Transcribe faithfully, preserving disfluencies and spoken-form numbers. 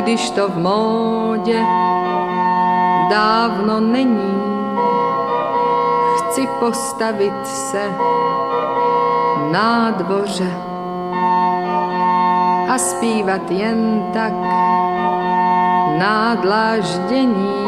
když to v módě dávno není. Chci postavit se na dvoře a zpívat jen tak na dláždění.